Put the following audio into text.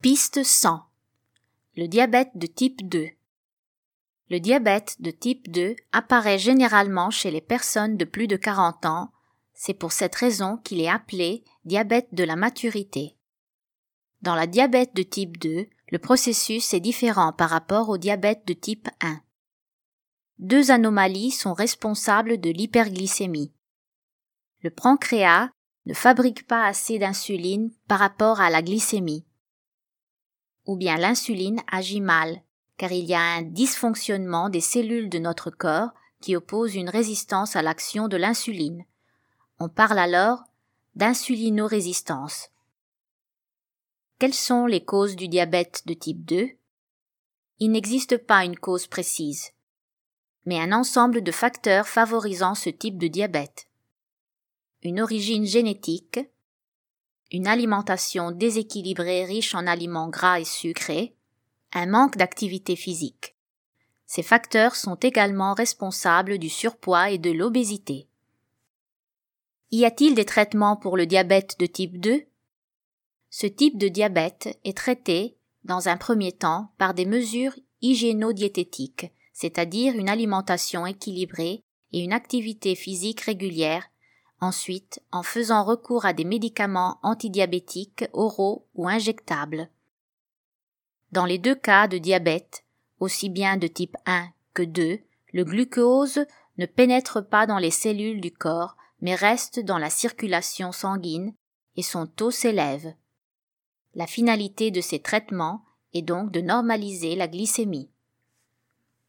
Piste 100. Le diabète de type 2. Le diabète de type 2 apparaît généralement chez les personnes de plus de 40 ans. C'est pour cette raison qu'il est appelé diabète de la maturité. Dans la diabète de type 2, le processus est différent par rapport au diabète de type 1. Deux anomalies sont responsables de l'hyperglycémie. Le pancréas ne fabrique pas assez d'insuline par rapport à la glycémie. Ou bien l'insuline agit mal, car il y a un dysfonctionnement des cellules de notre corps qui oppose une résistance à l'action de l'insuline. On parle alors d'insulinorésistance. Quelles sont les causes du diabète de type 2? Il n'existe pas une cause précise, mais un ensemble de facteurs favorisant ce type de diabète. Une origine génétique, une alimentation déséquilibrée riche en aliments gras et sucrés, un manque d'activité physique. Ces facteurs sont également responsables du surpoids et de l'obésité. Y a-t-il des traitements pour le diabète de type 2? Ce type de diabète est traité, dans un premier temps, par des mesures hygiéno-diététiques, c'est-à-dire une alimentation équilibrée et une activité physique régulière, ensuite en faisant recours à des médicaments antidiabétiques oraux ou injectables. Dans les deux cas de diabète, aussi bien de type 1 que 2, le glucose ne pénètre pas dans les cellules du corps, mais reste dans la circulation sanguine et son taux s'élève. La finalité de ces traitements est donc de normaliser la glycémie.